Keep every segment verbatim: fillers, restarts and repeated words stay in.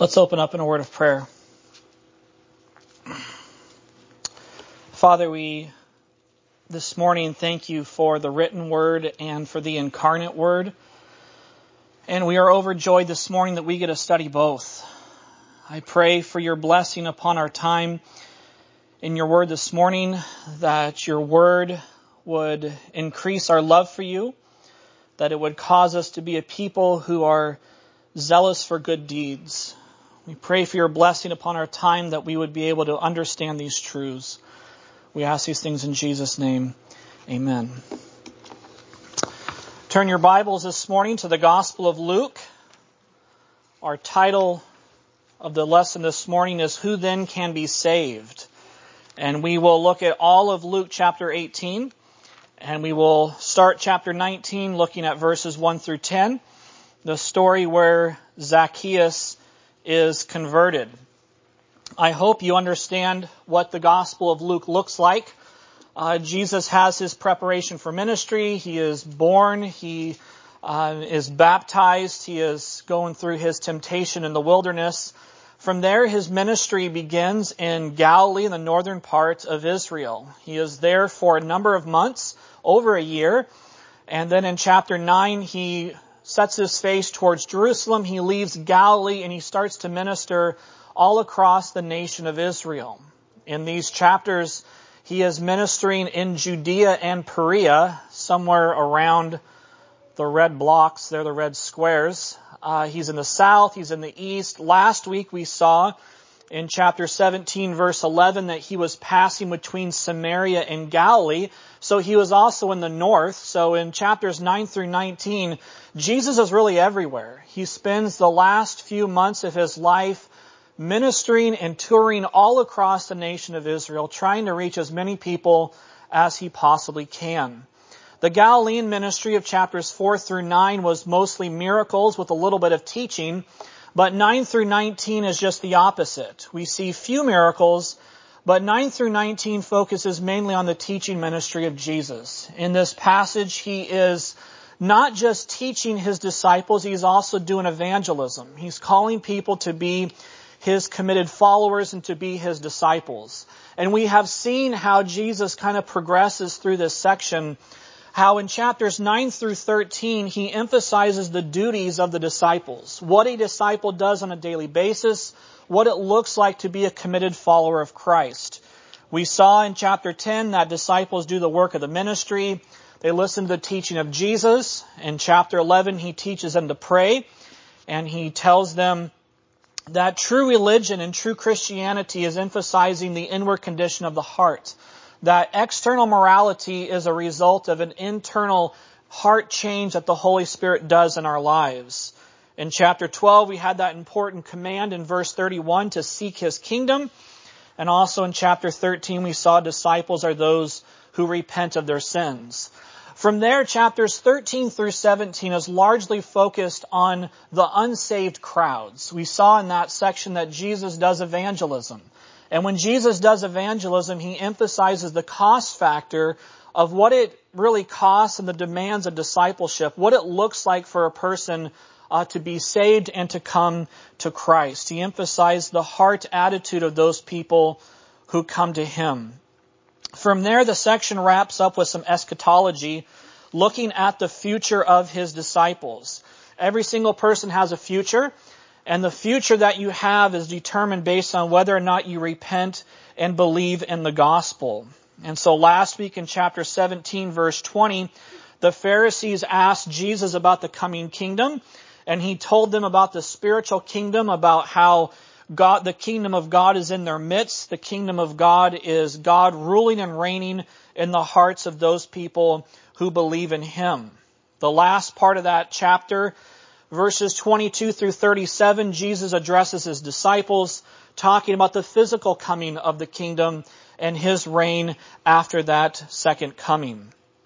Let's open up in a word of prayer. Father, we this morning thank you for the written word and for the incarnate word. And we are overjoyed this morning that we get to study both. I pray for your blessing upon our time in your word this morning, that your word would increase our love for you, that it would cause us to be a people who are zealous for good deeds. We pray for your blessing upon our time, that we would be able to understand these truths. We ask these things in Jesus' name. Amen. Turn your Bibles this morning to the Gospel of Luke. Our title of the lesson this morning is Who Then Can Be Saved? And we will look at all of Luke chapter eighteen. And we will start chapter nineteen looking at verses one through ten. The story where Zacchaeus is converted. I hope you understand what the Gospel of Luke looks like. Uh, Jesus has his preparation for ministry. He is born. He uh, is baptized. He is going through his temptation in the wilderness. From there, his ministry begins in Galilee, in the northern part of Israel. He is there for a number of months, over a year. And then in chapter nine, he sets his face towards Jerusalem. He leaves Galilee and he starts to minister all across the nation of Israel. In these chapters, he is ministering in Judea and Perea, somewhere around the red blocks. They're the red squares. Uh, he's in the south. He's in the east. Last week we saw in chapter seventeen, verse eleven, that he was passing between Samaria and Galilee. So he was also in the north. So in chapters nine through nineteen, Jesus is really everywhere. He spends the last few months of his life ministering and touring all across the nation of Israel, trying to reach as many people as he possibly can. The Galilean ministry of chapters four through nine was mostly miracles with a little bit of teaching, but nine through nineteen is just the opposite. We see few miracles, but nine through nineteen focuses mainly on the teaching ministry of Jesus. In this passage, he is not just teaching his disciples, he's also doing evangelism. He's calling people to be his committed followers and to be his disciples. And we have seen how Jesus kind of progresses through this section, how in chapters nine through thirteen, he emphasizes the duties of the disciples, what a disciple does on a daily basis, what it looks like to be a committed follower of Christ. We saw in chapter ten that disciples do the work of the ministry. They listen to the teaching of Jesus. In chapter eleven, he teaches them to pray, and he tells them that true religion and true Christianity is emphasizing the inward condition of the heart, that external morality is a result of an internal heart change that the Holy Spirit does in our lives. In chapter twelve, we had that important command in verse thirty-one to seek his kingdom. And also in chapter thirteen, we saw disciples are those who repent of their sins. From there, chapters thirteen through seventeen is largely focused on the unsaved crowds. We saw in that section that Jesus does evangelism. And when Jesus does evangelism, he emphasizes the cost factor of what it really costs and the demands of discipleship, what it looks like for a person uh, to be saved and to come to Christ. He emphasized the heart attitude of those people who come to him. From there, the section wraps up with some eschatology, looking at the future of his disciples. Every single person has a future, and the future that you have is determined based on whether or not you repent and believe in the gospel. And so last week in chapter seventeen, verse twenty, the Pharisees asked Jesus about the coming kingdom, and he told them about the spiritual kingdom, about how God, the kingdom of God is in their midst. The kingdom of God is God ruling and reigning in the hearts of those people who believe in him. The last part of that chapter, verses twenty-two through thirty-seven, Jesus addresses his disciples, talking about the physical coming of the kingdom and his reign after that second coming.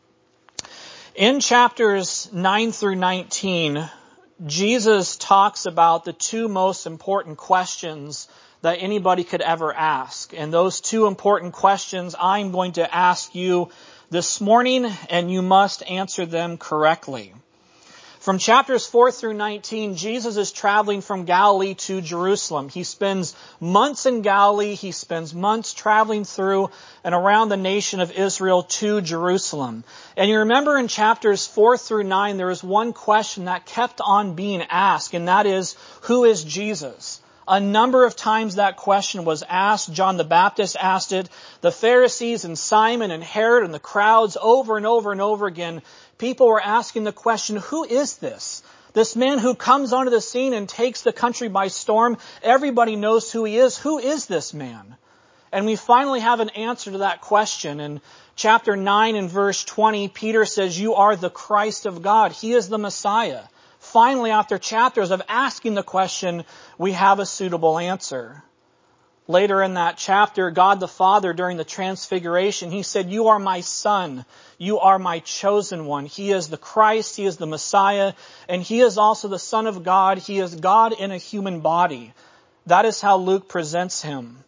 In chapters nine through nineteen, Jesus talks about the two most important questions that anybody could ever ask. And those two important questions I'm going to ask you this morning, and you must answer them correctly. From chapters four through nineteen, Jesus is traveling from Galilee to Jerusalem. He spends months in Galilee. He spends months traveling through and around the nation of Israel to Jerusalem. And you remember in chapters four through nine, there was one question that kept on being asked, and that is, who is Jesus? A number of times that question was asked. John the Baptist asked it. The Pharisees and Simon and Herod and the crowds over and over and over again, people were asking the question, who is this? This man who comes onto the scene and takes the country by storm. Everybody knows who he is. Who is this man? And we finally have an answer to that question. In chapter nine and verse twenty, Peter says, you are the Christ of God. He is the Messiah. Finally, after chapters of asking the question, we have a suitable answer. Later in that chapter, God the Father, during the Transfiguration, He said, you are my Son. You are my chosen one. He is the Christ. He is the Messiah. And He is also the Son of God. He is God in a human body. That is how Luke presents Him.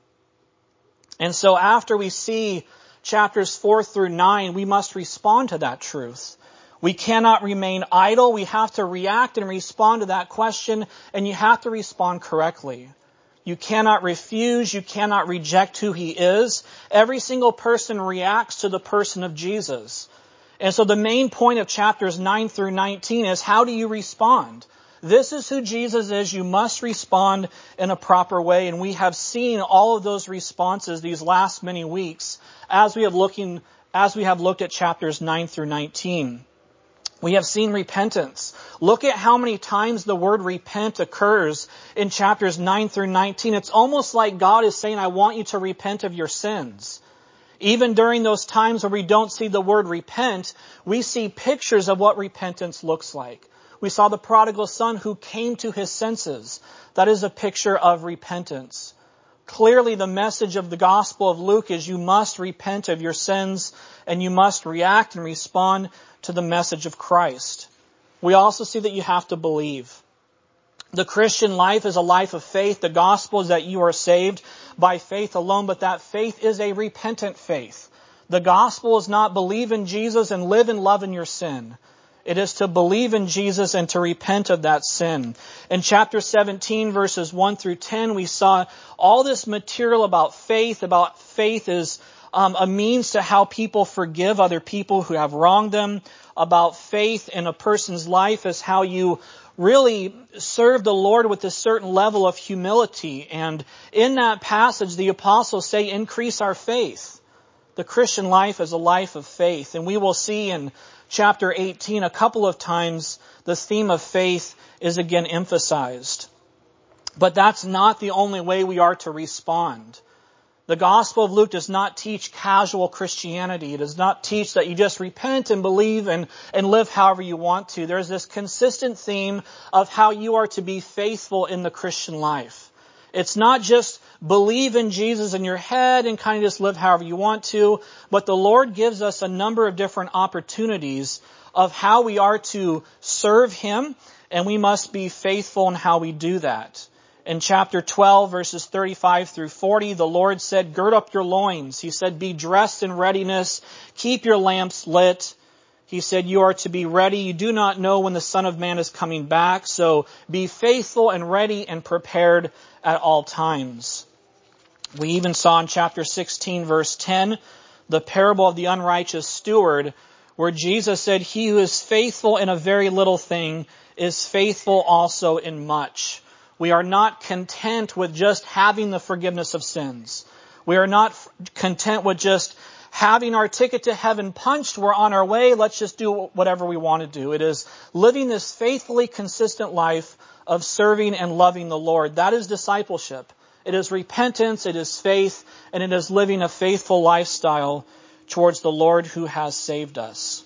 And so after we see chapters four through nine, we must respond to that truth. We cannot remain idle. We have to react and respond to that question, and you have to respond correctly. You cannot refuse. You cannot reject who He is. Every single person reacts to the person of Jesus. And so the main point of chapters nine through nineteen is, how do you respond? This is who Jesus is. You must respond in a proper way. And we have seen all of those responses these last many weeks as we have looking, as we have looked at chapters nine through nineteen. We have seen repentance. Look at how many times the word repent occurs in chapters nine through nineteen. It's almost like God is saying, I want you to repent of your sins. Even during those times where we don't see the word repent, we see pictures of what repentance looks like. We saw the prodigal son who came to his senses. That is a picture of repentance. Clearly, the message of the Gospel of Luke is you must repent of your sins and you must react and respond to the message of Christ. We also see that you have to believe. The Christian life is a life of faith. The gospel is that you are saved by faith alone, but that faith is a repentant faith. The gospel is not believe in Jesus and live and love in your sin. It is to believe in Jesus and to repent of that sin. In chapter seventeen, verses one through ten, we saw all this material about faith, about faith is Um, a means to how people forgive other people who have wronged them. About faith in a person's life is how you really serve the Lord with a certain level of humility. And in that passage, the apostles say, increase our faith. The Christian life is a life of faith. And we will see in chapter eighteen a couple of times the theme of faith is again emphasized. But that's not the only way we are to respond. The Gospel of Luke does not teach casual Christianity. It does not teach that you just repent and believe and, and live however you want to. There's this consistent theme of how you are to be faithful in the Christian life. It's not just believe in Jesus in your head and kind of just live however you want to, but the Lord gives us a number of different opportunities of how we are to serve Him, and we must be faithful in how we do that. In chapter twelve, verses thirty-five through forty, the Lord said, gird up your loins. He said, be dressed in readiness. Keep your lamps lit. He said, you are to be ready. You do not know when the Son of Man is coming back. So be faithful and ready and prepared at all times. We even saw in chapter sixteen, verse ten, the parable of the unrighteous steward, where Jesus said, he who is faithful in a very little thing is faithful also in much. We are not content with just having the forgiveness of sins. We are not content with just having our ticket to heaven punched. We're on our way. Let's just do whatever we want to do. It is living this faithfully consistent life of serving and loving the Lord. That is discipleship. It is repentance. It is faith. And it is living a faithful lifestyle towards the Lord who has saved us.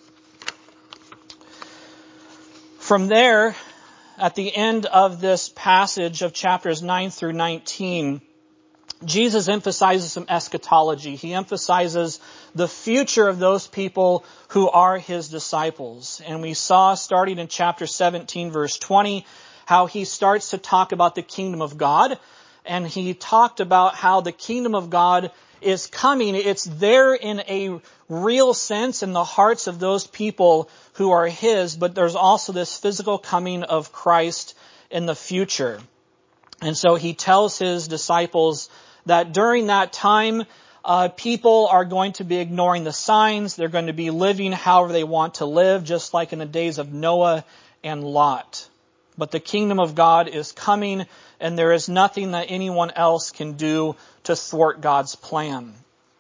From there, at the end of this passage of chapters nine through nineteen, Jesus emphasizes some eschatology. He emphasizes the future of those people who are His disciples. And we saw, starting in chapter seventeen, verse twenty, how He starts to talk about the kingdom of God. And He talked about how the kingdom of God is coming. It's there in a real sense in the hearts of those people who are His, but there's also this physical coming of Christ in the future. And so He tells His disciples that during that time, uh, people are going to be ignoring the signs. They're going to be living however they want to live, just like in the days of Noah and Lot. But the kingdom of God is coming, and there is nothing that anyone else can do to thwart God's plan.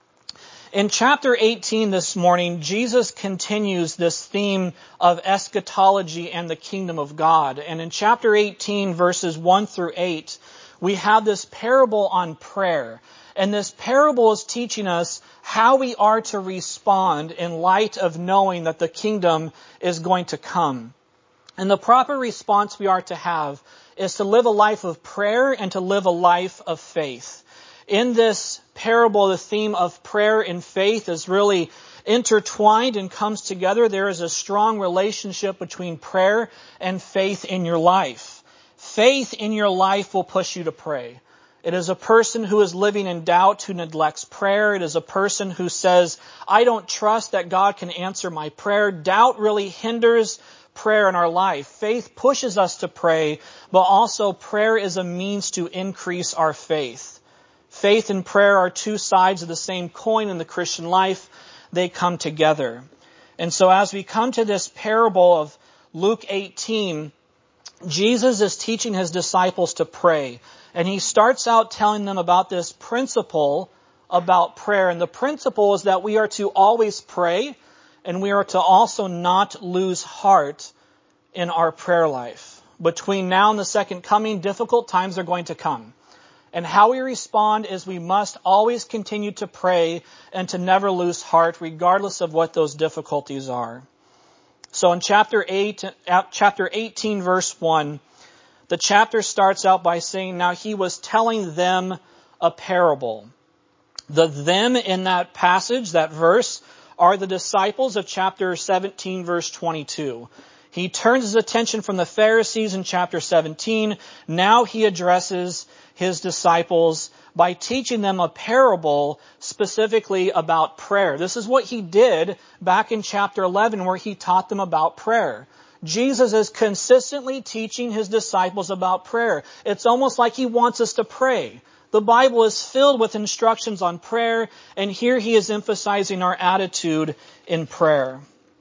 In chapter eighteen this morning, Jesus continues this theme of eschatology and the kingdom of God. And in chapter eighteen, verses one through eight, we have this parable on prayer. And this parable is teaching us how we are to respond in light of knowing that the kingdom is going to come. And the proper response we are to have is to live a life of prayer and to live a life of faith. In this parable, the theme of prayer and faith is really intertwined and comes together. There is a strong relationship between prayer and faith in your life. Faith in your life will push you to pray. It is a person who is living in doubt who neglects prayer. It is a person who says, I don't trust that God can answer my prayer. Doubt really hinders prayer in our life. Faith pushes us to pray, but also prayer is a means to increase our faith. Faith and prayer are two sides of the same coin in the Christian life. They come together. And so as we come to this parable of Luke eighteen, Jesus is teaching His disciples to pray. And He starts out telling them about this principle about prayer. And the principle is that we are to always pray, and we are to also not lose heart in our prayer life. Between now and the second coming, difficult times are going to come. And how we respond is we must always continue to pray and to never lose heart, regardless of what those difficulties are. So in chapter eight, chapter eighteen, verse one, the chapter starts out by saying, now He was telling them a parable. The them in that passage, that verse, are the disciples of chapter seventeen, verse twenty-two. He turns his attention from the Pharisees in chapter seventeen. Now He addresses His disciples by teaching them a parable specifically about prayer. This is what He did back in chapter eleven, where He taught them about prayer. Jesus is consistently teaching His disciples about prayer. It's almost like He wants us to pray. The Bible is filled with instructions on prayer, and here He is emphasizing our attitude in prayer.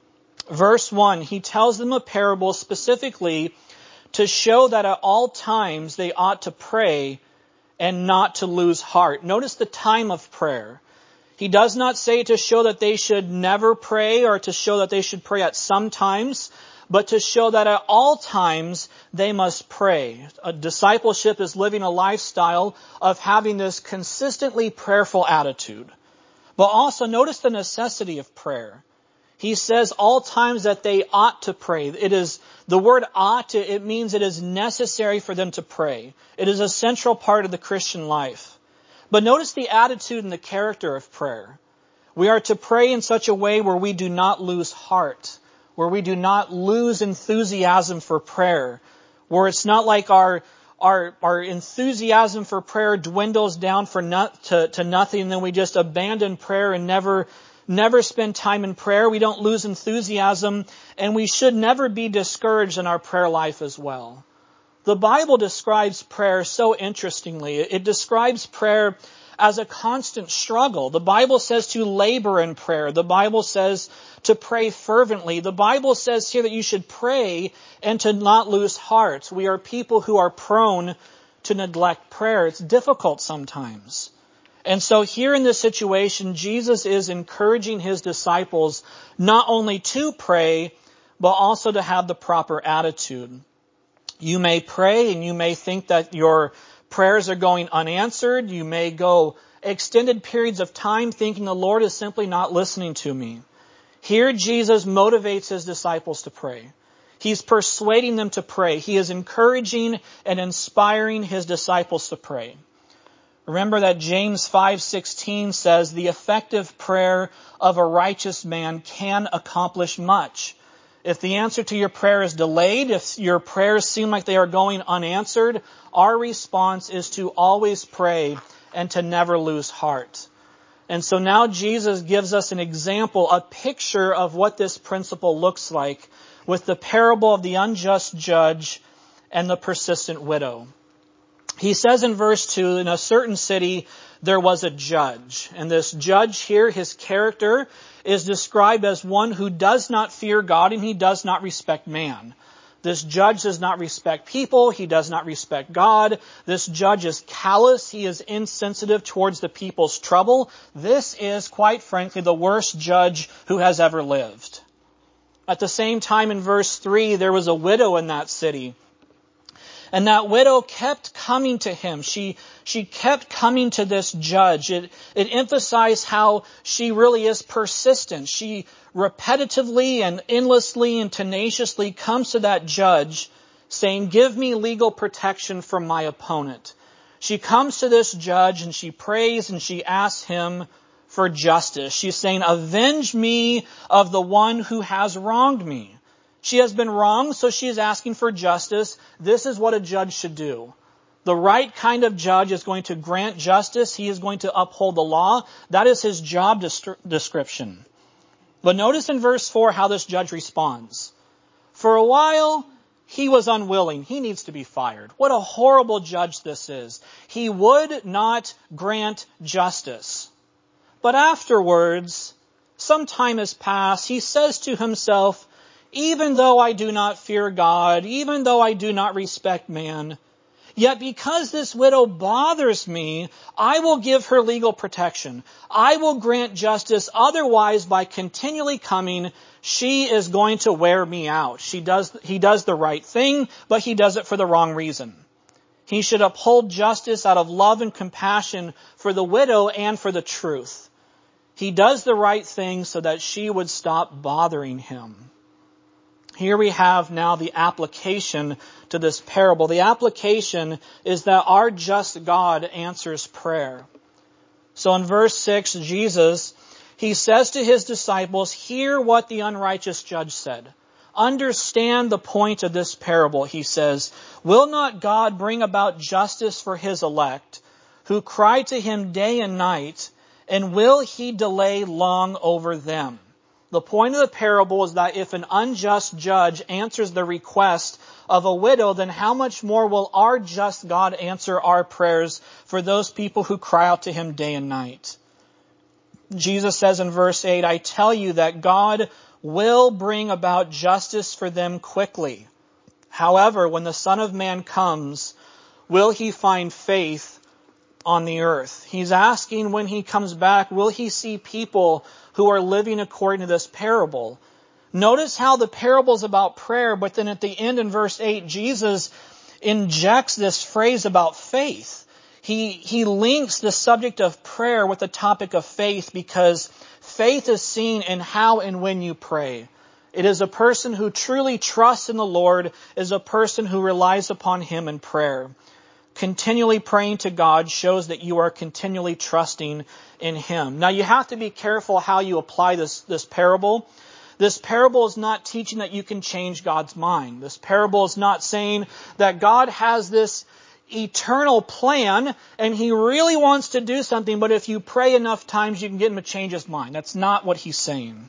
Verse one, He tells them a parable specifically to show that at all times they ought to pray and not to lose heart. Notice the time of prayer. He does not say to show that they should never pray or to show that they should pray at some times, but to show that at all times they must pray. A discipleship is living a lifestyle of having this consistently prayerful attitude. But also notice the necessity of prayer. He says all times that they ought to pray. It is the word ought, it means it is necessary for them to pray. It is a central part of the Christian life. But notice the attitude and the character of prayer. We are to pray in such a way where we do not lose heart, where we do not lose enthusiasm for prayer, where it's not like our our our enthusiasm for prayer dwindles down for not, to, to nothing, and then we just abandon prayer and never never spend time in prayer. We don't lose enthusiasm, and we should never be discouraged in our prayer life as well. The Bible describes prayer so interestingly. It describes prayer as a constant struggle. The Bible says to labor in prayer. The Bible says to pray fervently. The Bible says here that you should pray and to not lose heart. We are people who are prone to neglect prayer. It's difficult sometimes. And so here in this situation, Jesus is encouraging His disciples not only to pray, but also to have the proper attitude. You may pray and you may think that your prayers are going unanswered. You may go extended periods of time thinking the Lord is simply not listening to me. Here Jesus motivates His disciples to pray. He's persuading them to pray. He is encouraging and inspiring His disciples to pray. Remember that James five sixteen says, the effective prayer of a righteous man can accomplish much. If the answer to your prayer is delayed, if your prayers seem like they are going unanswered, our response is to always pray and to never lose heart. And so now Jesus gives us an example, a picture of what this principle looks like with the parable of the unjust judge and the persistent widow. He says in verse two, in a certain city there was a judge. And this judge here, his character is described as one who does not fear God and he does not respect man. This judge does not respect people. He does not respect God. This judge is callous. He is insensitive towards the people's trouble. This is, quite frankly, the worst judge who has ever lived. At the same time, in verse three, there was a widow in that city. And that widow kept coming to him. She, she kept coming to this judge. It, it emphasized how she really is persistent. She repetitively and endlessly and tenaciously comes to that judge saying, give me legal protection from my opponent. She comes to this judge and she prays and she asks him for justice. She's saying, avenge me of the one who has wronged me. She has been wronged, so she is asking for justice. This is what a judge should do. The right kind of judge is going to grant justice. He is going to uphold the law. That is his job description. But notice in verse four how this judge responds. For a while, he was unwilling. He needs to be fired. What a horrible judge this is. He would not grant justice. But afterwards, some time has passed. He says to himself, even though I do not fear God, even though I do not respect man, yet because this widow bothers me, I will give her legal protection. I will grant justice. Otherwise, by continually coming, she is going to wear me out. She does, he does the right thing, but he does it for the wrong reason. He should uphold justice out of love and compassion for the widow and for the truth. He does the right thing so that she would stop bothering him. Here we have now the application to this parable. The application is that our just God answers prayer. So in verse six, Jesus, he says to his disciples, hear what the unrighteous judge said. Understand the point of this parable, he says. Will not God bring about justice for his elect, who cry to him day and night, and will he delay long over them? The point of the parable is that if an unjust judge answers the request of a widow, then how much more will our just God answer our prayers for those people who cry out to him day and night? Jesus says in verse eight, I tell you that God will bring about justice for them quickly. However, when the Son of Man comes, will he find faith on the earth? He's asking when he comes back, will he see people who are living according to this parable? Notice how the parable is about prayer, but then at the end in verse eight, Jesus injects this phrase about faith. He, he links the subject of prayer with the topic of faith because faith is seen in how and when you pray. It is a person who truly trusts in the Lord, is a person who relies upon him in prayer. Continually praying to God shows that you are continually trusting in him. Now you have to be careful how you apply this, this parable. This parable is not teaching that you can change God's mind. This parable is not saying that God has this eternal plan and he really wants to do something, but if you pray enough times you can get him to change his mind. That's not what he's saying.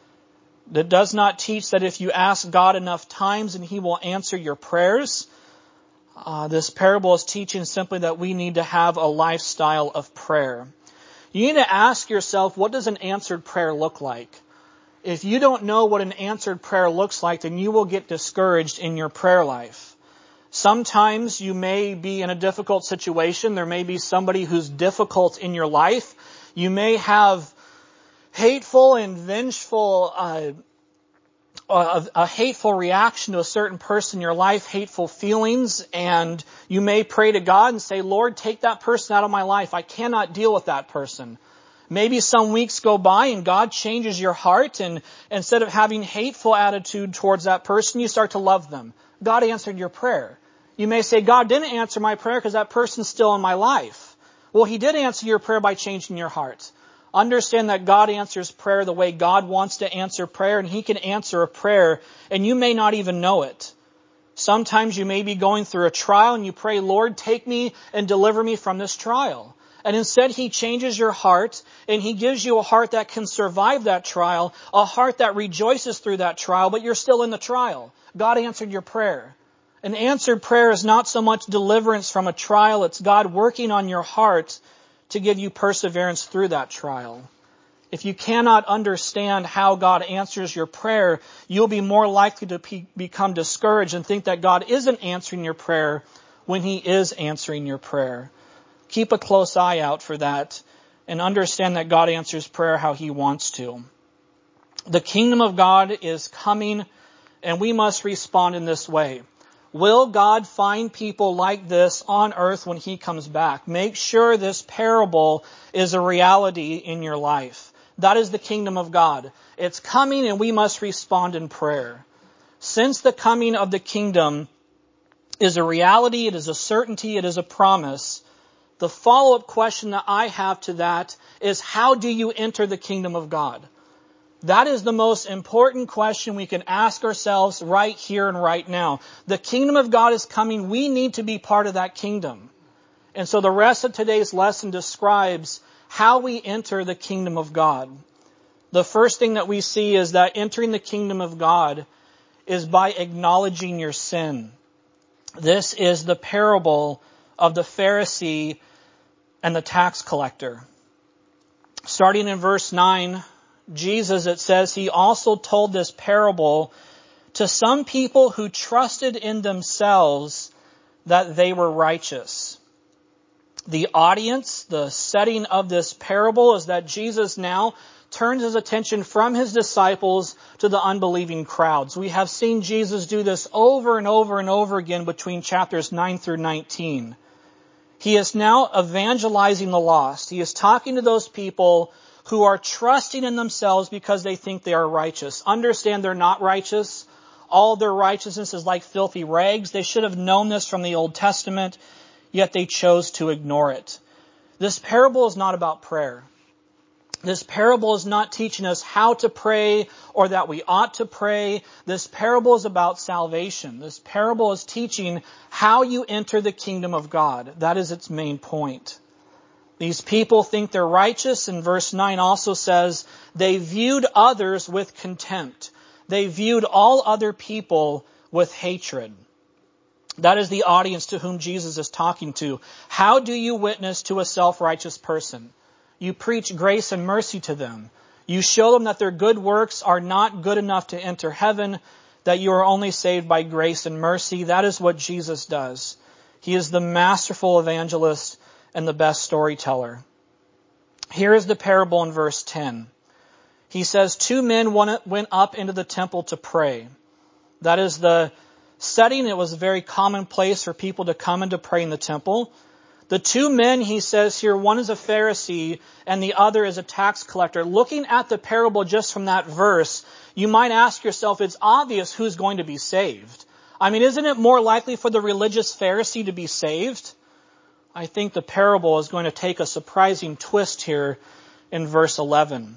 It does not teach that if you ask God enough times and he will answer your prayers. Uh, this parable is teaching simply that we need to have a lifestyle of prayer. You need to ask yourself, what does an answered prayer look like? If you don't know what an answered prayer looks like, then you will get discouraged in your prayer life. Sometimes you may be in a difficult situation. There may be somebody who's difficult in your life. You may have hateful and vengeful uh A, a hateful reaction to a certain person in your life, hateful feelings, and you may pray to God and say, Lord, take that person out of my life. I cannot deal with that person. Maybe some weeks go by and God changes your heart, and instead of having hateful attitude towards that person, you start to love them. God answered your prayer. You may say, God didn't answer my prayer because that person's still in my life. Well, he did answer your prayer by changing your heart. Understand that God answers prayer the way God wants to answer prayer, and he can answer a prayer and you may not even know it. Sometimes you may be going through a trial and you pray, Lord, take me and deliver me from this trial. And instead he changes your heart and he gives you a heart that can survive that trial, a heart that rejoices through that trial, but you're still in the trial. God answered your prayer. An answered prayer is not so much deliverance from a trial, it's God working on your heart to give you perseverance through that trial. If you cannot understand how God answers your prayer, you'll be more likely to pe- become discouraged and think that God isn't answering your prayer when He is answering your prayer. Keep a close eye out for that and understand that God answers prayer how He wants to. The kingdom of God is coming and we must respond in this way. Will God find people like this on earth when He comes back? Make sure this parable is a reality in your life. That is the kingdom of God. It's coming and we must respond in prayer. Since the coming of the kingdom is a reality, it is a certainty, it is a promise, the follow-up question that I have to that is, how do you enter the kingdom of God? That is the most important question we can ask ourselves right here and right now. The kingdom of God is coming. We need to be part of that kingdom. And so the rest of today's lesson describes how we enter the kingdom of God. The first thing that we see is that entering the kingdom of God is by acknowledging your sin. This is the parable of the Pharisee and the tax collector. Starting in verse nine, Jesus, it says, He also told this parable to some people who trusted in themselves that they were righteous. The audience, the setting of this parable is that Jesus now turns His attention from His disciples to the unbelieving crowds. We have seen Jesus do this over and over and over again between chapters nine through nineteen. He is now evangelizing the lost. He is talking to those people who are trusting in themselves because they think they are righteous. Understand they're not righteous. All their righteousness is like filthy rags. They should have known this from the Old Testament, yet they chose to ignore it. This parable is not about prayer. This parable is not teaching us how to pray or that we ought to pray. This parable is about salvation. This parable is teaching how you enter the kingdom of God. That is its main point. These people think they're righteous, and verse nine also says they viewed others with contempt. They viewed all other people with hatred. That is the audience to whom Jesus is talking to. How do you witness to a self-righteous person? You preach grace and mercy to them. You show them that their good works are not good enough to enter heaven, that you are only saved by grace and mercy. That is what Jesus does. He is the masterful evangelist and the best storyteller. Here is the parable in verse ten. He says, two men went up into the temple to pray. That is the setting. It was a very common place for people to come and to pray in the temple. The two men, he says here, one is a Pharisee and the other is a tax collector. Looking at the parable just from that verse, you might ask yourself, it's obvious who's going to be saved. I mean, isn't it more likely for the religious Pharisee to be saved? I think the parable is going to take a surprising twist here in verse eleven.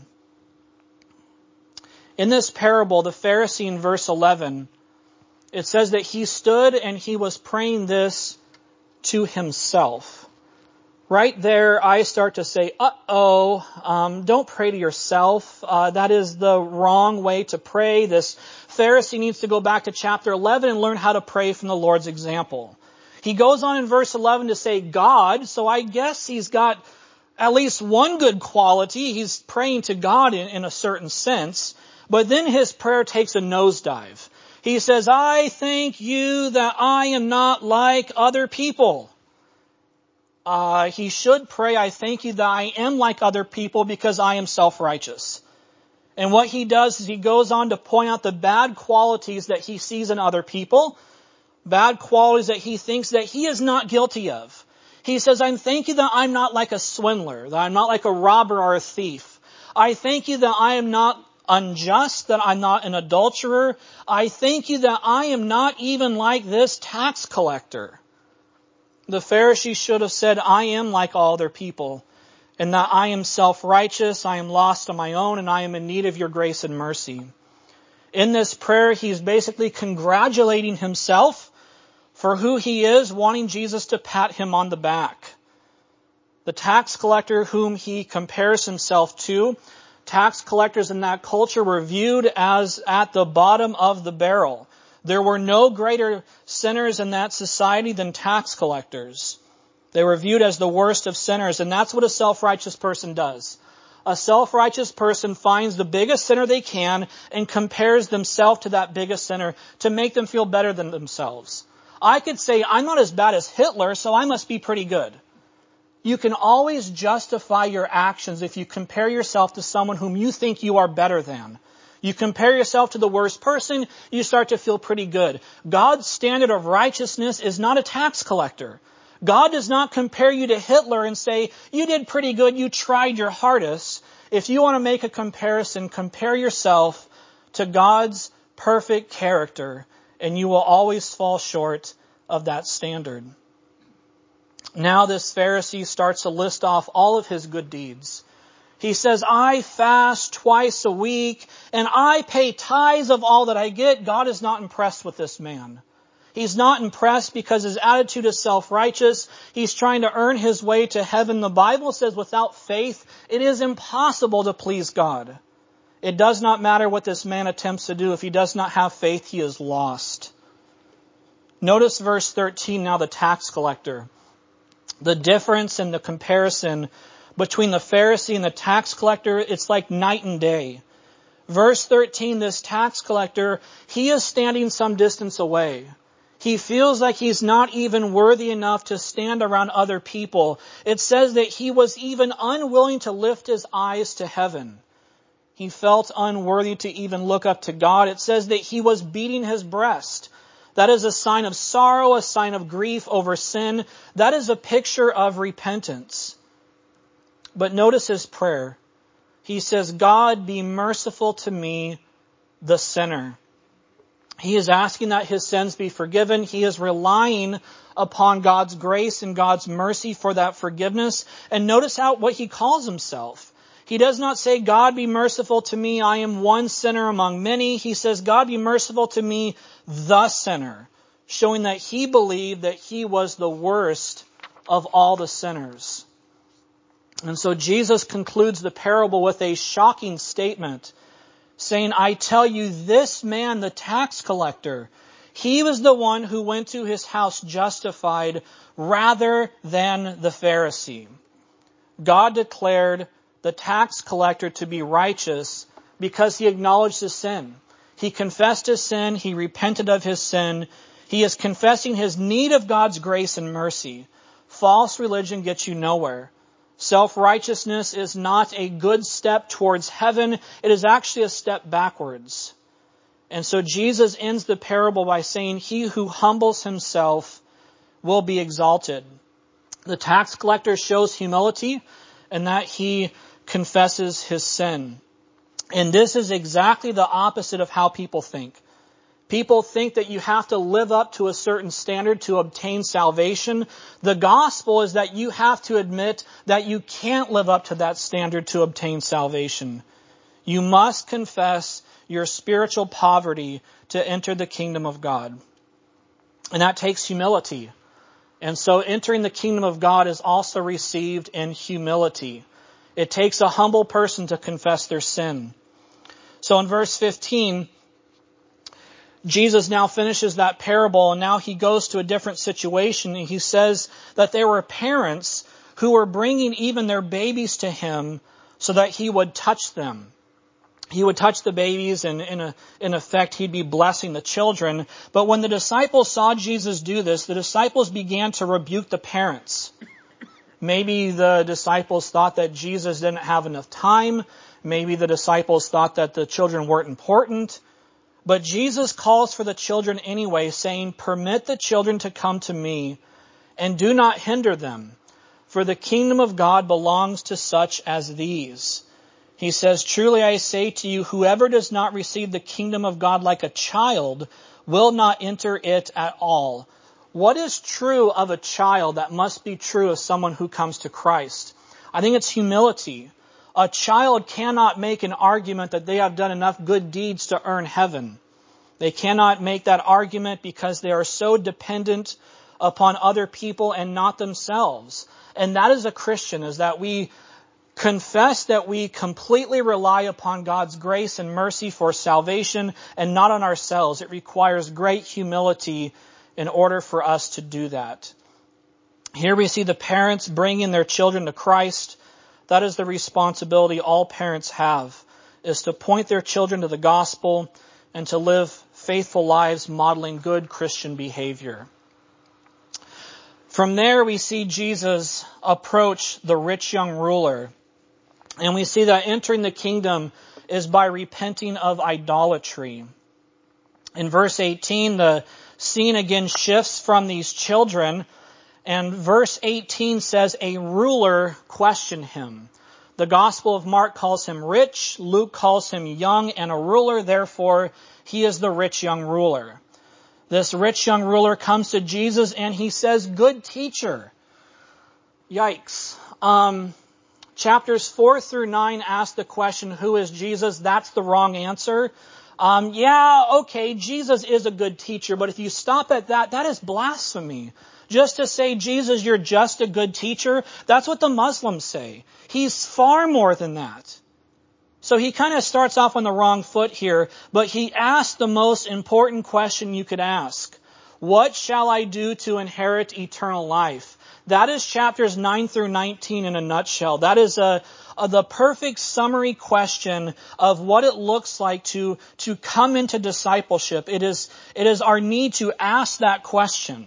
In this parable, the Pharisee in verse eleven, it says that he stood and he was praying this to himself. Right there, I start to say, uh-oh, um, don't pray to yourself. Uh, that is the wrong way to pray. This Pharisee needs to go back to chapter eleven and learn how to pray from the Lord's example. He goes on in verse eleven to say God, so I guess he's got at least one good quality. He's praying to God in, in a certain sense, but then his prayer takes a nosedive. He says, I thank you that I am not like other people. Uh, he should pray, I thank you that I am like other people because I am self-righteous. And what he does is he goes on to point out the bad qualities that he sees in other people, bad qualities that he thinks that he is not guilty of. He says, I thank you that I'm not like a swindler, that I'm not like a robber or a thief. I thank you that I am not unjust, that I'm not an adulterer. I thank you that I am not even like this tax collector. The Pharisee should have said, I am like all other people, and that I am self-righteous, I am lost on my own, and I am in need of your grace and mercy. In this prayer, he's basically congratulating himself for who he is, wanting Jesus to pat him on the back. The tax collector whom he compares himself to, tax collectors in that culture were viewed as at the bottom of the barrel. There were no greater sinners in that society than tax collectors. They were viewed as the worst of sinners, and that's what a self-righteous person does. A self-righteous person finds the biggest sinner they can and compares themselves to that biggest sinner to make them feel better than themselves. I could say, I'm not as bad as Hitler, so I must be pretty good. You can always justify your actions if you compare yourself to someone whom you think you are better than. You compare yourself to the worst person, you start to feel pretty good. God's standard of righteousness is not a tax collector. God does not compare you to Hitler and say, you did pretty good, you tried your hardest. If you want to make a comparison, compare yourself to God's perfect character, and you will always fall short of that standard. Now this Pharisee starts to list off all of his good deeds. He says, I fast twice a week, and I pay tithes of all that I get. God is not impressed with this man. He's not impressed because his attitude is self-righteous. He's trying to earn his way to heaven. The Bible says without faith, it is impossible to please God. It does not matter what this man attempts to do. If he does not have faith, he is lost. Notice verse thirteen, now the tax collector. The difference in the comparison between the Pharisee and the tax collector, it's like night and day. Verse thirteen, this tax collector, he is standing some distance away. He feels like he's not even worthy enough to stand around other people. It says that he was even unwilling to lift his eyes to heaven. He felt unworthy to even look up to God. It says that he was beating his breast. That is a sign of sorrow, a sign of grief over sin. That is a picture of repentance. But notice his prayer. He says, God, be merciful to me, the sinner. He is asking that his sins be forgiven. He is relying upon God's grace and God's mercy for that forgiveness. And notice how what he calls himself. He does not say, God, be merciful to me. I am one sinner among many. He says, God, be merciful to me, the sinner, showing that he believed that he was the worst of all the sinners. And so Jesus concludes the parable with a shocking statement, saying, I tell you, this man, the tax collector, he was the one who went to his house justified rather than the Pharisee. God declared the tax collector to be righteous because he acknowledged his sin. He confessed his sin. He repented of his sin. He is confessing his need of God's grace and mercy. False religion gets you nowhere. Self-righteousness is not a good step towards heaven. It is actually a step backwards. And so Jesus ends the parable by saying, he who humbles himself will be exalted. The tax collector shows humility and that he confesses his sin. And this is exactly the opposite of how people think. People think that you have to live up to a certain standard to obtain salvation. The gospel is that you have to admit that you can't live up to that standard to obtain salvation. You must confess your spiritual poverty to enter the kingdom of God. And that takes humility. And so entering the kingdom of God is also received in humility. It takes a humble person to confess their sin. So in verse fifteen, Jesus now finishes that parable, and now he goes to a different situation. And he says that there were parents who were bringing even their babies to him so that he would touch them. He would touch the babies, and in, a, in effect, he'd be blessing the children. But when the disciples saw Jesus do this, the disciples began to rebuke the parents. Maybe the disciples thought that Jesus didn't have enough time. Maybe the disciples thought that the children weren't important. But Jesus calls for the children anyway, saying, permit the children to come to me, and do not hinder them, for the kingdom of God belongs to such as these. He says, truly I say to you, whoever does not receive the kingdom of God like a child will not enter it at all. What is true of a child that must be true of someone who comes to Christ? I think it's humility. A child cannot make an argument that they have done enough good deeds to earn heaven. They cannot make that argument because they are so dependent upon other people and not themselves. And that is a Christian, is that we confess that we completely rely upon God's grace and mercy for salvation and not on ourselves. It requires great humility in order for us to do that. Here we see the parents bringing their children to Christ. That is the responsibility all parents have, is to point their children to the gospel and to live faithful lives modeling good Christian behavior. From there, we see Jesus approach the rich young ruler. And we see that entering the kingdom is by repenting of idolatry. In verse eighteen, the scene again shifts from these children. And verse eighteen says, a ruler questioned him. The Gospel of Mark calls him rich. Luke calls him young and a ruler. Therefore, he is the rich young ruler. This rich young ruler comes to Jesus and he says, good teacher. Yikes. Um, chapters four through nine ask the question, who is Jesus? That's the wrong answer. Um, yeah, okay, Jesus is a good teacher, but if you stop at that, that is blasphemy. Just to say, Jesus, you're just a good teacher, that's what the Muslims say. He's far more than that. So he kind of starts off on the wrong foot here, but he asks the most important question you could ask. What shall I do to inherit eternal life? That is chapters nine through nineteen in a nutshell. That is a, a the perfect summary question of what it looks like to, to come into discipleship. It is, it is our need to ask that question.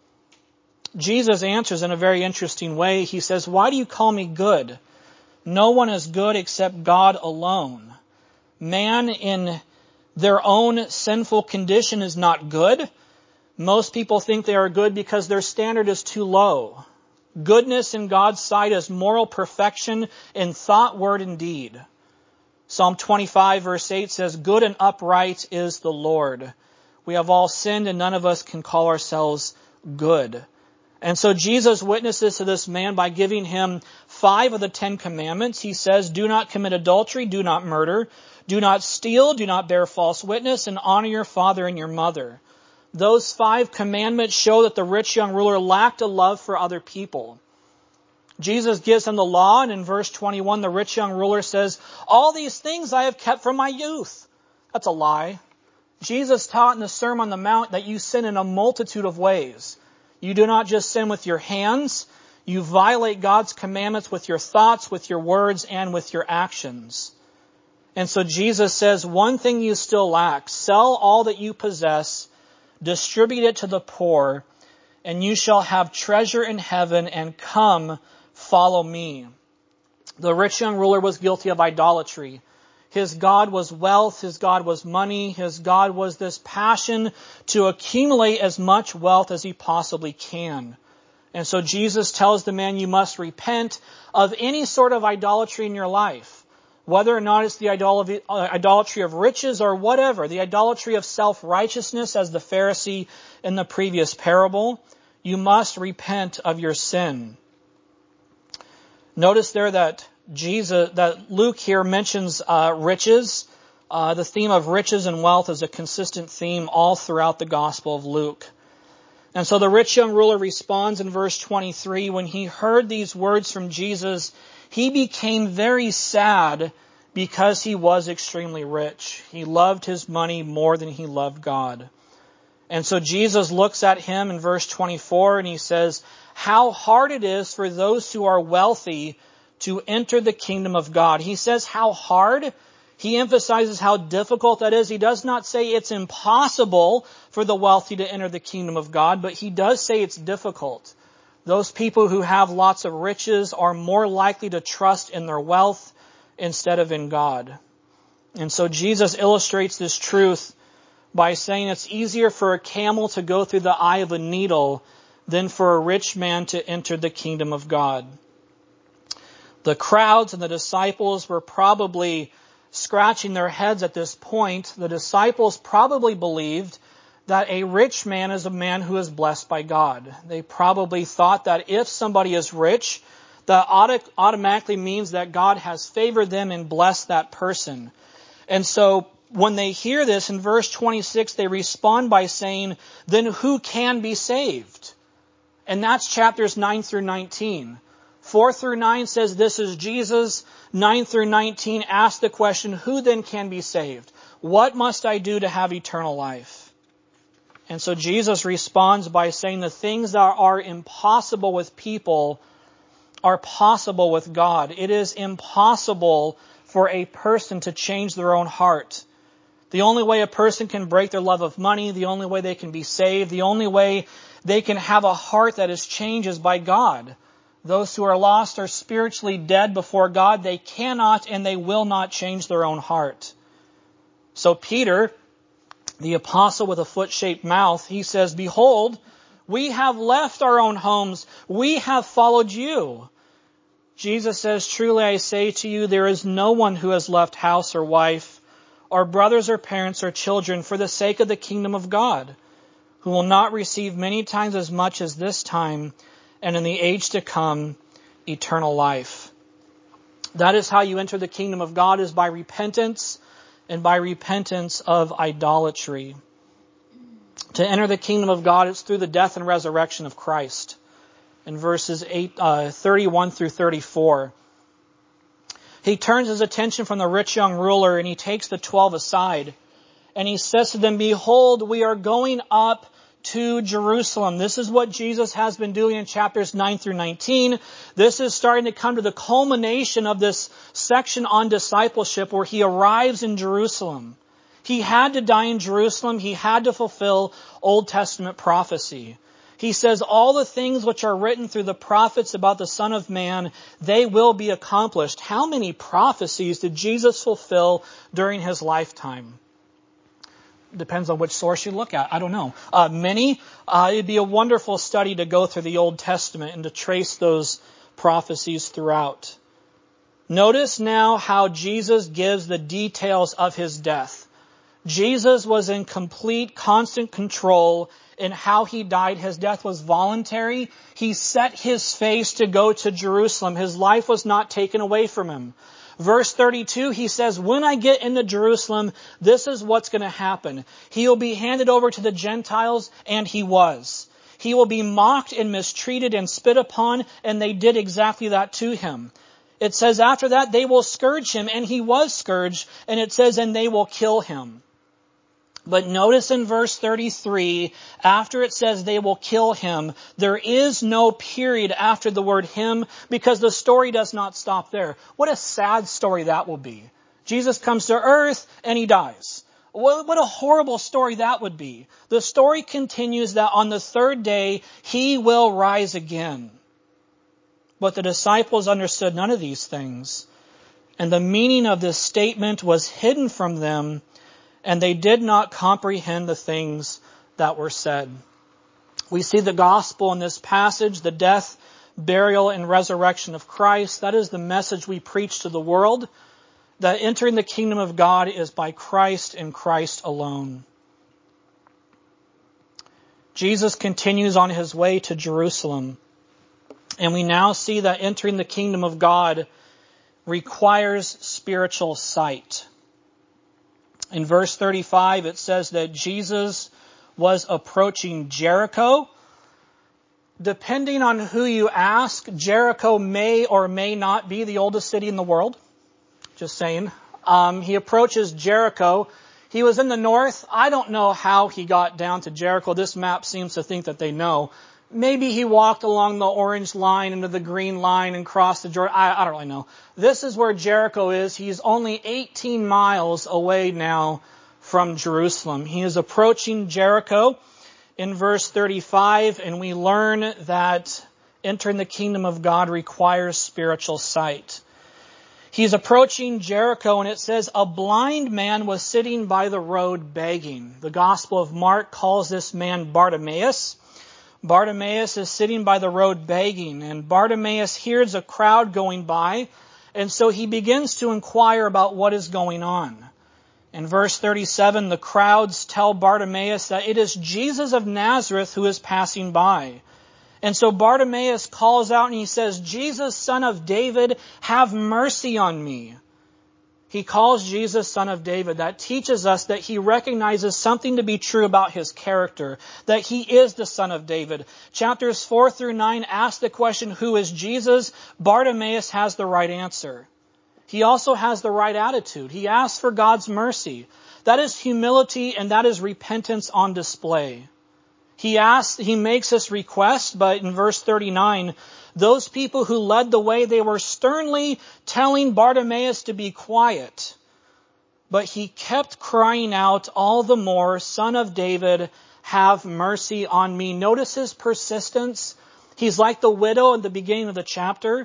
Jesus answers in a very interesting way. He says, why do you call me good? No one is good except God alone. Man in their own sinful condition is not good. Most people think they are good because their standard is too low. Goodness in God's sight is moral perfection in thought, word, and deed. Psalm twenty-five verse eight says, good and upright is the Lord. We have all sinned and none of us can call ourselves good. And so Jesus witnesses to this man by giving him five of the Ten Commandments. He says, do not commit adultery, do not murder, do not steal, do not bear false witness, and honor your father and your mother. Those five commandments show that the rich young ruler lacked a love for other people. Jesus gives him the law, and in verse twenty-one, the rich young ruler says, all these things I have kept from my youth. That's a lie. Jesus taught in the Sermon on the Mount that you sin in a multitude of ways. You do not just sin with your hands. You violate God's commandments with your thoughts, with your words, and with your actions. And so Jesus says, one thing you still lack. Sell all that you possess, distribute it to the poor, and you shall have treasure in heaven, and come, follow me. The rich young ruler was guilty of idolatry. His God was wealth, his God was money, his God was this passion to accumulate as much wealth as he possibly can. And so Jesus tells the man, you must repent of any sort of idolatry in your life. Whether or not it's the idolatry of riches or whatever, the idolatry of self-righteousness as the Pharisee in the previous parable, you must repent of your sin. Notice there that Jesus, that Luke here mentions uh, riches. Uh, the theme of riches and wealth is a consistent theme all throughout the Gospel of Luke. And so the rich young ruler responds in verse twenty-three, when he heard these words from Jesus, he became very sad because he was extremely rich. He loved his money more than he loved God. And so Jesus looks at him in verse twenty-four and he says, how hard it is for those who are wealthy to enter the kingdom of God. He says how hard. He emphasizes how difficult that is. He does not say it's impossible for the wealthy to enter the kingdom of God, but he does say it's difficult. Those people who have lots of riches are more likely to trust in their wealth instead of in God. And so Jesus illustrates this truth by saying it's easier for a camel to go through the eye of a needle than for a rich man to enter the kingdom of God. The crowds and the disciples were probably scratching their heads at this point. The disciples probably believed that a rich man is a man who is blessed by God. They probably thought that if somebody is rich, that automatically means that God has favored them and blessed that person. And so when they hear this in verse twenty-six, they respond by saying, then who can be saved? And that's chapters nine through nineteen. four through nine says this is Jesus. nine through nineteen ask the question, who then can be saved? What must I do to have eternal life? And so Jesus responds by saying the things that are impossible with people are possible with God. It is impossible for a person to change their own heart. The only way a person can break their love of money, the only way they can be saved, the only way they can have a heart that is changed is by God. Those who are lost are spiritually dead before God. They cannot and they will not change their own heart. So Peter, the apostle with a foot-shaped mouth, he says, behold, we have left our own homes. We have followed you. Jesus says, truly I say to you, there is no one who has left house or wife or brothers or parents or children for the sake of the kingdom of God, who will not receive many times as much as this time, and in the age to come, eternal life. That is how you enter the kingdom of God, is by repentance, and by repentance of idolatry. To enter the kingdom of God is through the death and resurrection of Christ. In verses eight, uh, thirty-one through thirty-four. He turns his attention from the rich young ruler and he takes the twelve aside. And he says to them, behold, we are going up to Jerusalem. This is what Jesus has been doing in chapters nine through nineteen. This is starting to come to the culmination of this section on discipleship where he arrives in Jerusalem. He had to die in Jerusalem. He had to fulfill Old Testament prophecy. He says all the things which are written through the prophets about the Son of Man, they will be accomplished. How many prophecies did Jesus fulfill during his lifetime? Depends on which source you look at. I don't know. Uh, many. Uh, it'd be a wonderful study to go through the Old Testament and to trace those prophecies throughout. Notice now how Jesus gives the details of his death. Jesus was in complete, constant control in how he died. His death was voluntary. He set his face to go to Jerusalem. His life was not taken away from him. Verse thirty-two, he says, when I get into Jerusalem, this is what's going to happen. He will be handed over to the Gentiles, and he was. He will be mocked and mistreated and spit upon, and they did exactly that to him. It says after that, they will scourge him, and he was scourged, and it says, and they will kill him. But notice in verse thirty-three, after it says they will kill him, there is no period after the word him because the story does not stop there. What a sad story that will be. Jesus comes to earth and he dies. What a horrible story that would be. The story continues that on the third day he will rise again. But the disciples understood none of these things. And the meaning of this statement was hidden from them, and they did not comprehend the things that were said. We see the gospel in this passage, the death, burial, and resurrection of Christ. That is the message we preach to the world, that entering the kingdom of God is by Christ and Christ alone. Jesus continues on his way to Jerusalem, and we now see that entering the kingdom of God requires spiritual sight. In verse thirty-five, it says that Jesus was approaching Jericho. Depending on who you ask, Jericho may or may not be the oldest city in the world. Just saying. Um, he approaches Jericho. He was in the north. I don't know how he got down to Jericho. This map seems to think that they know. Maybe he walked along the orange line into the green line and crossed the Jordan. I, I don't really know. This is where Jericho is. He's only eighteen miles away now from Jerusalem. He is approaching Jericho in verse thirty-five, and we learn that entering the kingdom of God requires spiritual sight. He's approaching Jericho, and it says, a blind man was sitting by the road begging. The Gospel of Mark calls this man Bartimaeus. Bartimaeus is sitting by the road begging, and Bartimaeus hears a crowd going by, and so he begins to inquire about what is going on. In verse thirty-seven, the crowds tell Bartimaeus that it is Jesus of Nazareth who is passing by. And so Bartimaeus calls out and he says, Jesus, son of David, have mercy on me. He calls Jesus Son of David. That teaches us that he recognizes something to be true about his character, that he is the Son of David. Chapters four through nine ask the question, who is Jesus? Bartimaeus has the right answer. He also has the right attitude. He asks for God's mercy. That is humility and that is repentance on display. He asks, he makes this request, but in verse thirty-nine, those people who led the way, they were sternly telling Bartimaeus to be quiet. But he kept crying out all the more, Son of David, have mercy on me. Notice his persistence. He's like the widow at the beginning of the chapter.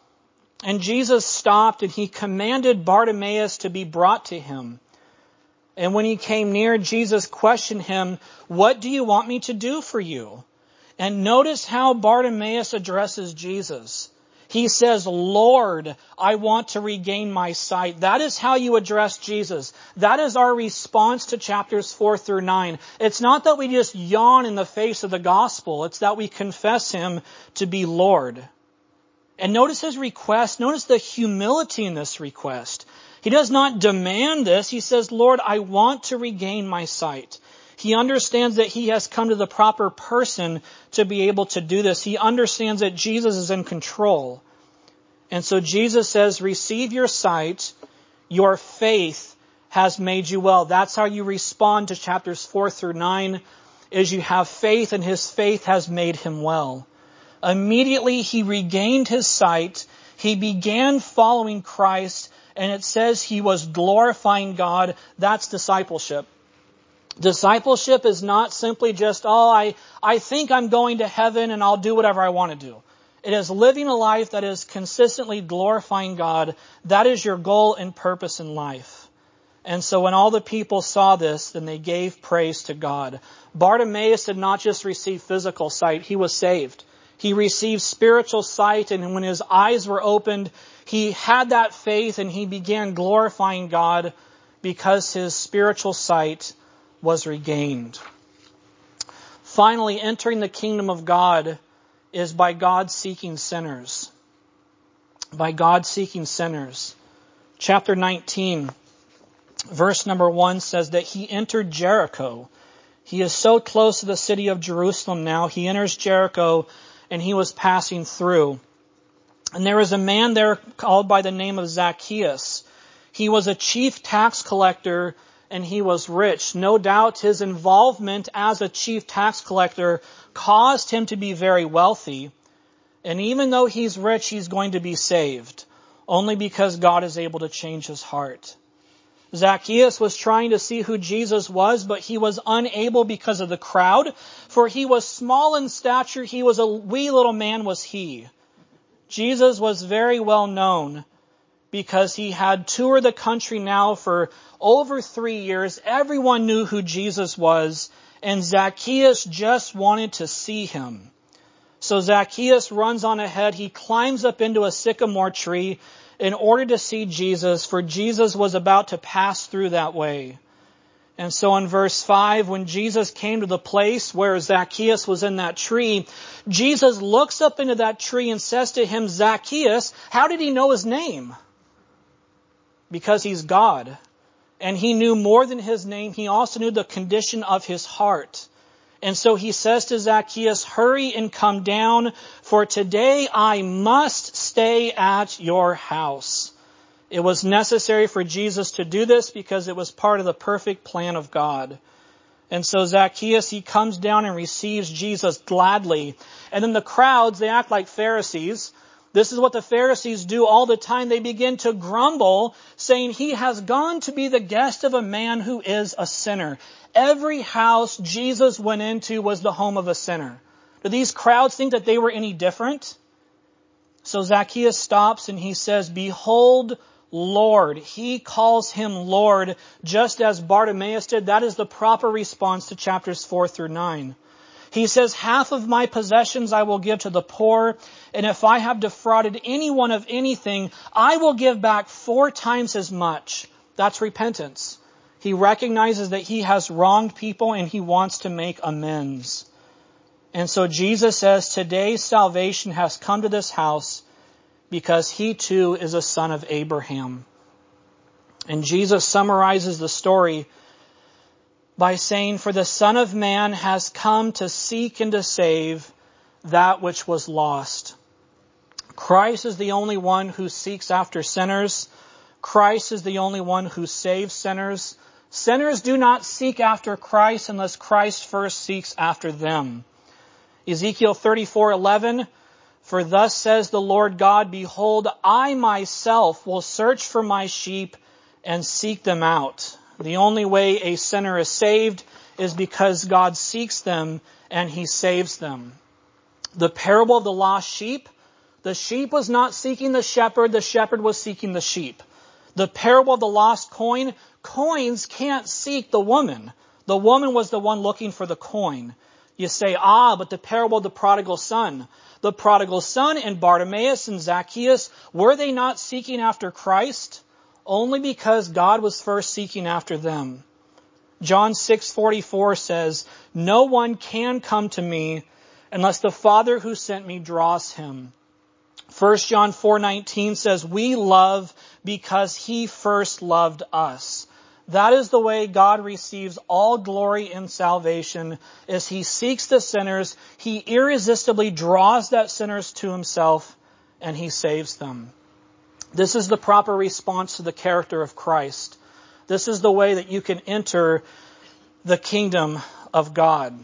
And Jesus stopped and he commanded Bartimaeus to be brought to him. And when he came near, Jesus questioned him, what do you want me to do for you? And notice how Bartimaeus addresses Jesus. He says, Lord, I want to regain my sight. That is how you address Jesus. That is our response to chapters four through nine. It's not that we just yawn in the face of the gospel. It's that we confess him to be Lord. And notice his request. Notice the humility in this request. He does not demand this. He says, Lord, I want to regain my sight. He understands that he has come to the proper person to be able to do this. He understands that Jesus is in control. And so Jesus says, receive your sight. Your faith has made you well. That's how you respond to chapters four through nine, is you have faith and his faith has made him well. Immediately he regained his sight. He began following Christ, and it says he was glorifying God. That's discipleship. Discipleship is not simply just, oh, I, I think I'm going to heaven and I'll do whatever I want to do. It is living a life that is consistently glorifying God. That is your goal and purpose in life. And so when all the people saw this, then they gave praise to God. Bartimaeus did not just receive physical sight, he was saved. He received spiritual sight, and when his eyes were opened, he had that faith and he began glorifying God because his spiritual sight was regained. Finally, entering the kingdom of God is by God seeking sinners. By God seeking sinners. Chapter nineteen, verse number one says that he entered Jericho. He is so close to the city of Jerusalem now. He enters Jericho and he was passing through. And there was a man there called by the name of Zacchaeus. He was a chief tax collector and he was rich. No doubt his involvement as a chief tax collector caused him to be very wealthy. And even though he's rich, he's going to be saved, only because God is able to change his heart. Zacchaeus was trying to see who Jesus was, but he was unable because of the crowd, for he was small in stature. He was a wee little man, was he. Jesus was very well known because he had toured the country now for over three years. Everyone knew who Jesus was, and Zacchaeus just wanted to see him. So Zacchaeus runs on ahead. He climbs up into a sycamore tree in order to see Jesus, for Jesus was about to pass through that way. And so in verse five, when Jesus came to the place where Zacchaeus was in that tree, Jesus looks up into that tree and says to him, Zacchaeus, how did he know his name? Because he's God. And he knew more than his name. He also knew the condition of his heart. And so he says to Zacchaeus, hurry and come down, for today I must stay at your house. It was necessary for Jesus to do this because it was part of the perfect plan of God. And so Zacchaeus, he comes down and receives Jesus gladly. And then the crowds, they act like Pharisees. This is what the Pharisees do all the time. They begin to grumble, saying, he has gone to be the guest of a man who is a sinner. Every house Jesus went into was the home of a sinner. Do these crowds think that they were any different? So Zacchaeus stops and he says, behold, Lord. He calls him Lord, just as Bartimaeus did. That is the proper response to chapters four through nine. He says, half of my possessions I will give to the poor, and if I have defrauded anyone of anything, I will give back four times as much. That's repentance. He recognizes that he has wronged people and he wants to make amends. And so Jesus says, today salvation has come to this house because he too is a son of Abraham. And Jesus summarizes the story by saying, "For the Son of Man has come to seek and to save that which was lost." Christ is the only one who seeks after sinners. Christ is the only one who saves sinners. Sinners do not seek after Christ unless Christ first seeks after them. Ezekiel thirty-four eleven, "For thus says the Lord God, behold, I myself will search for my sheep and seek them out." The only way a sinner is saved is because God seeks them and he saves them. The parable of the lost sheep, the sheep was not seeking the shepherd, the shepherd was seeking the sheep. The parable of the lost coin, coins can't seek the woman. The woman was the one looking for the coin. You say, ah, but the parable of the prodigal son. The prodigal son and Bartimaeus and Zacchaeus, were they not seeking after Christ? Only because God was first seeking after them. John six forty-four says, "No one can come to me unless the Father who sent me draws him." First John four nineteen says, "We love because he first loved us." That is the way God receives all glory in salvation, is he seeks the sinners, he irresistibly draws that sinners to himself, and he saves them. This is the proper response to the character of Christ. This is the way that you can enter the kingdom of God.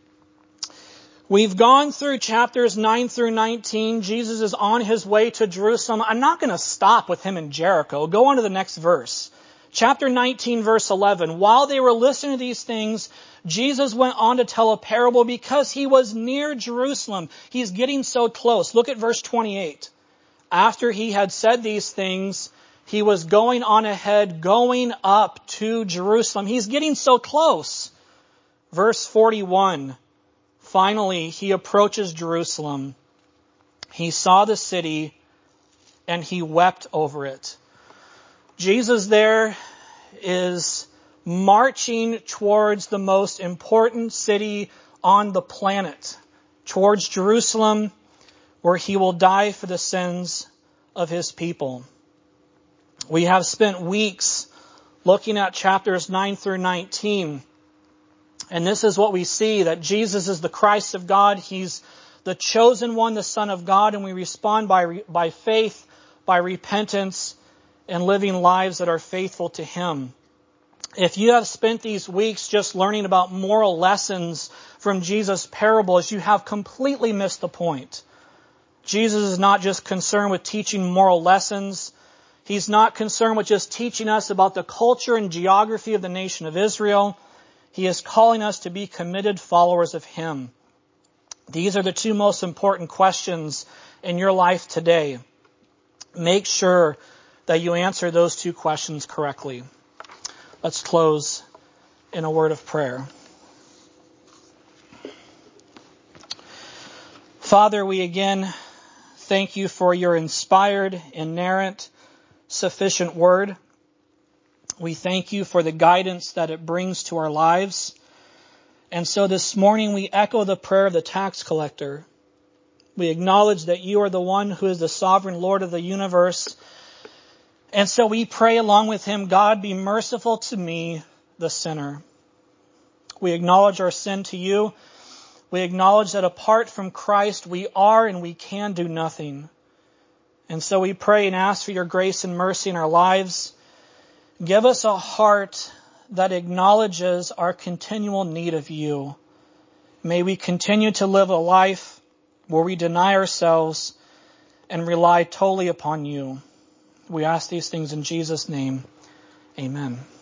We've gone through chapters nine through nineteen. Jesus is on his way to Jerusalem. I'm not going to stop with him in Jericho. Go on to the next verse. Chapter nineteen, verse eleven. "While they were listening to these things, Jesus went on to tell a parable because he was near Jerusalem." He's getting so close. Look at verse twenty-eight. "After he had said these things, he was going on ahead, going up to Jerusalem." He's getting so close. Verse forty-one. "Finally, he approaches Jerusalem. He saw the city and he wept over it." Jesus there is marching towards the most important city on the planet, towards Jerusalem, where he will die for the sins of his people. We have spent weeks looking at chapters nine through nineteen. And this is what we see, that Jesus is the Christ of God. He's the chosen one, the Son of God, and we respond by, by faith, by repentance, and living lives that are faithful to him. If you have spent these weeks just learning about moral lessons from Jesus' parables, you have completely missed the point. Jesus is not just concerned with teaching moral lessons. He's not concerned with just teaching us about the culture and geography of the nation of Israel. He is calling us to be committed followers of him. These are the two most important questions in your life today. Make sure that you answer those two questions correctly. Let's close in a word of prayer. Father, we again thank you for your inspired, inerrant, sufficient word. We thank you for the guidance that it brings to our lives. And so this morning we echo the prayer of the tax collector. We acknowledge that you are the one who is the sovereign Lord of the universe. And so we pray along with him, God, be merciful to me, the sinner. We acknowledge our sin to you. We acknowledge that apart from Christ, we are and we can do nothing. And so we pray and ask for your grace and mercy in our lives. Give us a heart that acknowledges our continual need of you. May we continue to live a life where we deny ourselves and rely totally upon you. We ask these things in Jesus' name. Amen.